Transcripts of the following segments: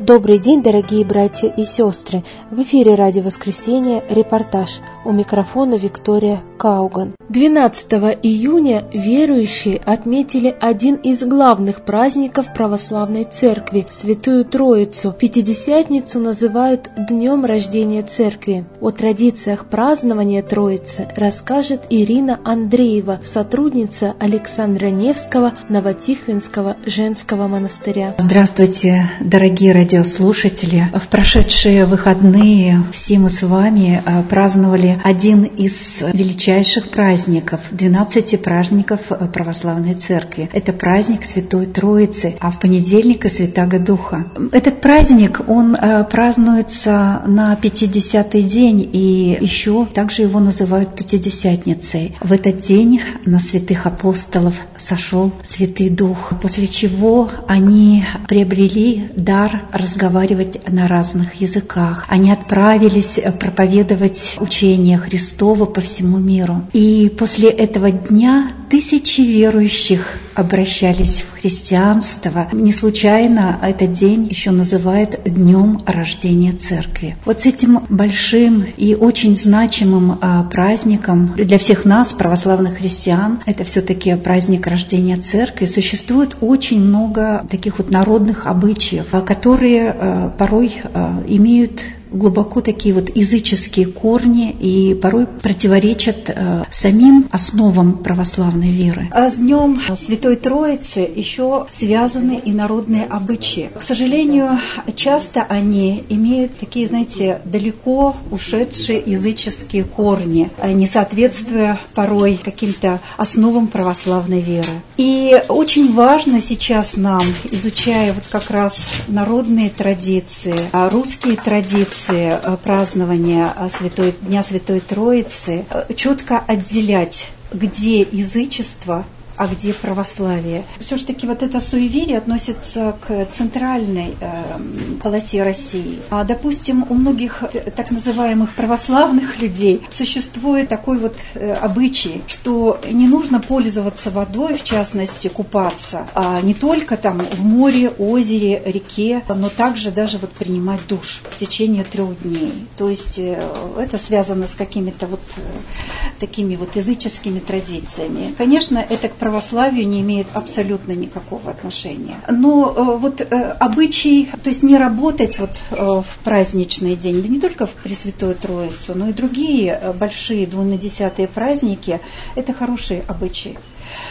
Добрый день, дорогие братья и сестры! В эфире «Радио Воскресенье» репортаж. У микрофона Виктория Кауган. 12 июня верующие отметили один из главных праздников Православной Церкви – Святую Троицу. Пятидесятницу называют Днем рождения Церкви. О традициях празднования Троицы расскажет Ирина Андреева, сотрудница Александра Невского Новотихвинского женского монастыря. Здравствуйте, дорогие радиослушатели! В прошедшие выходные все мы с вами праздновали один из величайших праздников, 12 праздников Православной Церкви. Это праздник Святой Троицы, а в понедельник и Святаго Духа. Этот праздник, он празднуется на 50-й день, и еще также его называют Пятидесятницей. В этот день на святых апостолов сошел Святый Дух, после чего они приобрели дар разговаривать на разных языках. Они отправились проповедовать учение Христово по всему миру. И после этого дня тысячи верующих обращались в христианство. Не случайно этот день еще называют Днем рождения Церкви. Вот с этим большим и очень значимым праздником для всех нас, православных христиан, это все-таки праздник рождения Церкви, существует очень много таких вот народных обычаев, которые порой имеют глубоко такие вот языческие корни и порой противоречат самим основам православной веры. А с Днем Святой Троицы еще связаны и народные обычаи. К сожалению, часто они имеют такие, знаете, далеко ушедшие языческие корни, не соответствуя порой каким-то основам православной веры. И очень важно сейчас нам, изучая вот как раз народные традиции, русские традиции, празднования Дня Святой Троицы, четко отделять, где язычество, а где православие. Все-таки вот это суеверие относится к центральной полосе России. Допустим, у многих так называемых православных людей существует такой вот обычай, что не нужно пользоваться водой, в частности, купаться, не только там в море, озере, реке, но также даже вот принимать душ в течение 3 дней. То есть это связано с какими-то вот такими вот языческими традициями. Конечно, это к православию не имеет абсолютно никакого отношения. Но вот обычай, то есть не работать вот в праздничный день, да не только в Пресвятую Троицу, но и другие большие 12-е праздники, это хорошие обычаи.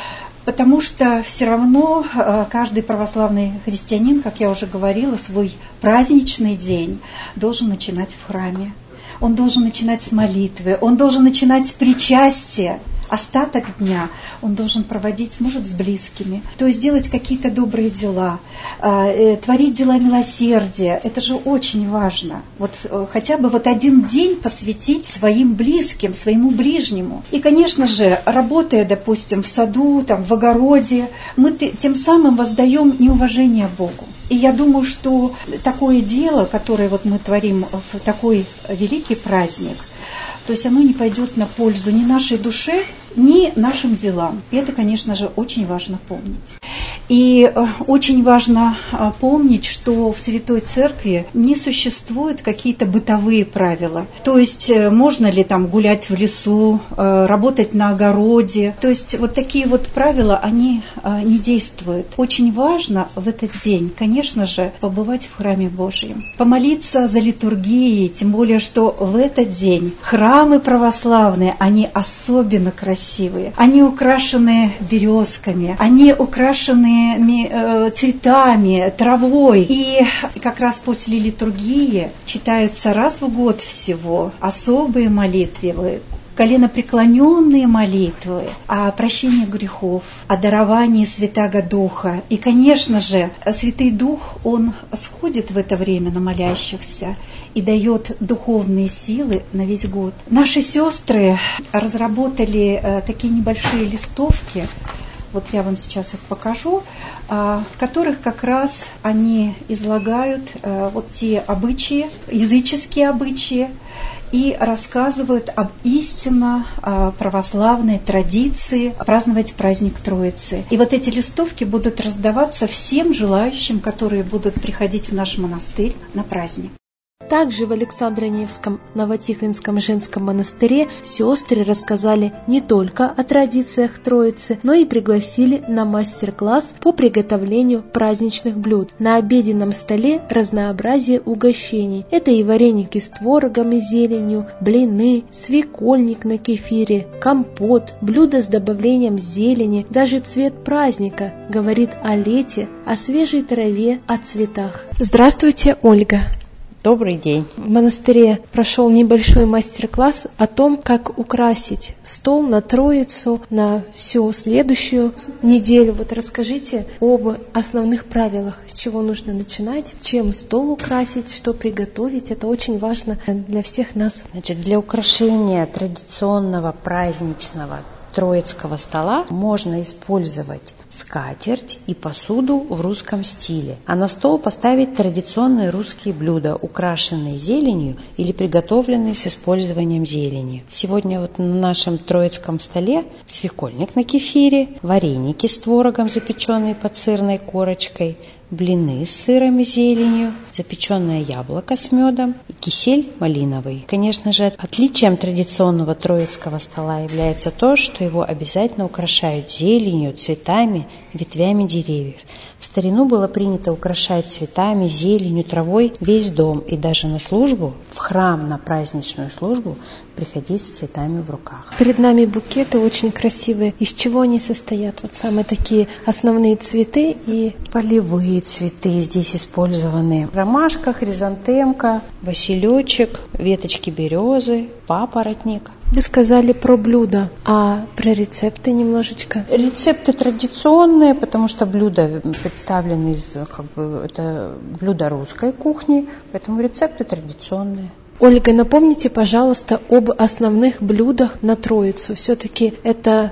Потому что все равно каждый православный христианин, как я уже говорила, свой праздничный день должен начинать в храме. Он должен начинать с молитвы, он должен начинать с причастия. Остаток дня он должен проводить, может, с близкими, то есть делать какие-то добрые дела, творить дела милосердия. Это же очень важно. Вот хотя бы вот один день посвятить своим близким, своему ближнему. И, конечно же, работая, допустим, в саду, там, в огороде, мы тем самым воздаем неуважение Богу. И я думаю, что такое дело, которое вот мы творим в такой великий праздник, то есть оно не пойдет на пользу ни нашей душе, ни нашим делам. И это, конечно же, очень важно помнить. И очень важно помнить, что в Святой Церкви не существуют какие-то бытовые правила. То есть можно ли там гулять в лесу, работать на огороде. То есть вот такие вот правила, они не действуют. Очень важно в этот день, конечно же, побывать в храме Божьем, помолиться за литургией, тем более, что в этот день храмы православные, они особенно красивые. Они украшены березками, они украшены цветами, травой. И как раз после литургии читаются раз в год всего особые молитвы, коленопреклоненные молитвы о прощении грехов, о даровании Святаго Духа. И, конечно же, Святый Дух, Он сходит в это время на молящихся и дает духовные силы на весь год. Наши сестры разработали такие небольшие листовки, вот я вам сейчас их покажу, в которых как раз они излагают вот те обычаи, языческие обычаи, и рассказывают об истинно православной традиции праздновать праздник Троицы. И вот эти листовки будут раздаваться всем желающим, которые будут приходить в наш монастырь на праздник. Также в Александро-Невском Новотихвинском женском монастыре сестры рассказали не только о традициях Троицы, но и пригласили на мастер-класс по приготовлению праздничных блюд. На обеденном столе разнообразие угощений. Это и вареники с творогом и зеленью, блины, свекольник на кефире, компот, блюда с добавлением зелени, даже цвет праздника говорит о лете, о свежей траве, о цветах. Здравствуйте, Ольга! Добрый день. В монастыре прошел небольшой мастер-класс о том, как украсить стол на Троицу на всю следующую неделю. Вот расскажите об основных правилах, с чего нужно начинать, чем стол украсить, что приготовить. Это очень важно для всех нас. Значит, для украшения традиционного праздничного троицкого стола можно использовать скатерть и посуду в русском стиле, а на стол поставить традиционные русские блюда, украшенные зеленью или приготовленные с использованием зелени. Сегодня вот на нашем троицком столе свекольник на кефире, вареники с творогом, запеченные под сырной корочкой, блины с сыром и зеленью, запеченное яблоко с медом и кисель малиновый. Конечно же, отличием традиционного троицкого стола является то, что его обязательно украшают зеленью, цветами, ветвями деревьев. В старину было принято украшать цветами, зеленью, травой весь дом и даже на службу, в храм, на праздничную службу приходить с цветами в руках. Перед нами букеты очень красивые. Из чего они состоят? Вот самые такие основные цветы и полевые цветы здесь использованы. Ромашка, хризантемка, василечек, веточки березы, папоротник. Вы сказали про блюда, а про рецепты немножечко? Рецепты традиционные, потому что блюда представлены, это блюда русской кухни, поэтому рецепты традиционные. Ольга, напомните, пожалуйста, об основных блюдах на Троицу. Все-таки это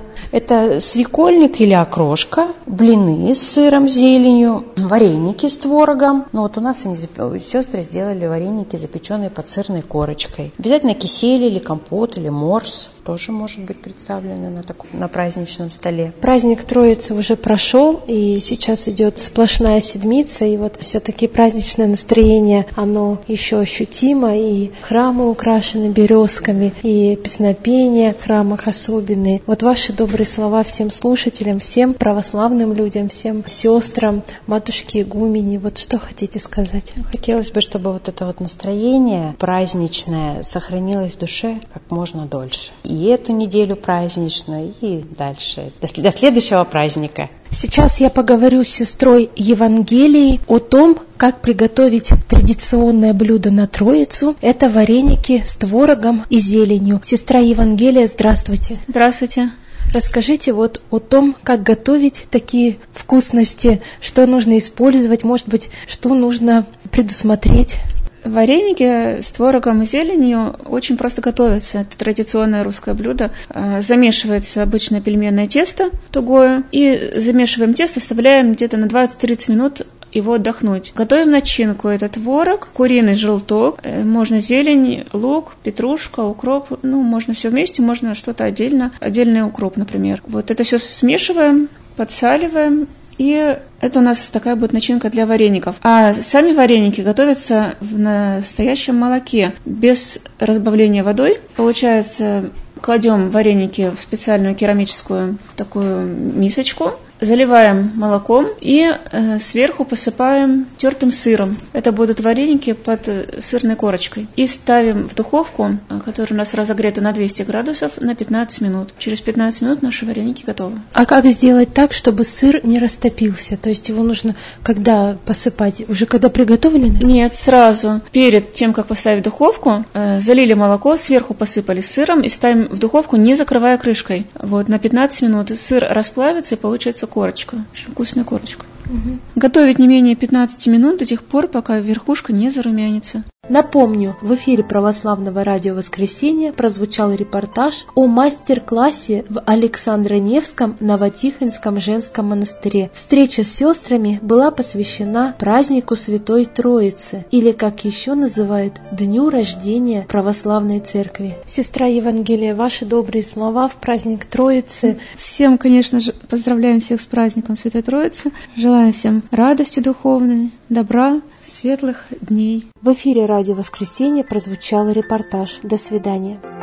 свекольник или окрошка, блины с сыром, зеленью, вареники с творогом. Ну вот у нас сестры сделали вареники, запеченные под сырной корочкой. Обязательно кисель или компот или морс тоже может быть представлены на праздничном столе. Праздник Троицы уже прошел, и сейчас идет сплошная седмица, и вот все-таки праздничное настроение, оно еще ощутимо, и храмы украшены березками, и песнопения в храмах особенные. Вот ваши добрые слова всем слушателям, всем православным людям, всем сестрам, матушке игумени. Вот что хотите сказать? Хотелось бы, чтобы вот это вот настроение праздничное сохранилось в душе как можно дольше. И эту неделю праздничную, и дальше, до следующего праздника. Сейчас я поговорю с сестрой Евангелией о том, как приготовить традиционное блюдо на Троицу. Это вареники с творогом и зеленью. Сестра Евангелия, здравствуйте. Здравствуйте. Расскажите вот о том, как готовить такие вкусности, что нужно использовать, может быть, что нужно предусмотреть. Вареники с творогом и зеленью очень просто готовятся. Это традиционное русское блюдо. Замешивается обычное пельменное тесто тугое. И замешиваем тесто, оставляем где-то на 20-30 минут его отдохнуть. Готовим начинку. Это творог, куриный желток, можно зелень, лук, петрушка, укроп. Можно все вместе, можно что-то отдельно. Отдельный укроп, например. Вот это все смешиваем, подсаливаем. И это у нас такая будет начинка для вареников. А сами вареники готовятся в настоящем молоке, без разбавления водой. Получается, кладем вареники в специальную керамическую такую мисочку, заливаем молоком и сверху посыпаем тертым сыром. Это будут вареники под сырной корочкой. И ставим в духовку, которая у нас разогрета на 200 градусов, на 15 минут. Через 15 минут наши вареники готовы. А как сделать так, чтобы сыр не растопился? То есть его нужно когда посыпать? Уже когда приготовлены? Нет, сразу. Перед тем, как поставить в духовку, залили молоко, сверху посыпали сыром и ставим в духовку, не закрывая крышкой. Вот, на 15 минут сыр расплавится и получится корочка. Очень вкусная корочка. Готовить не менее 15 минут до тех пор, пока верхушка не зарумянится. Напомню, в эфире Православного радио «Воскресенье» прозвучал репортаж о мастер-классе в Александро-Невском Новотихонском женском монастыре. Встреча с сестрами была посвящена празднику Святой Троицы, или, как еще называют, Дню рождения Православной Церкви. Сестра Евангелия, ваши добрые слова в праздник Троицы. Всем, конечно же, поздравляем всех с праздником Святой Троицы. Желаем всем радости духовной, добра, светлых дней. В эфире радио «Воскресенье» прозвучал репортаж. До свидания.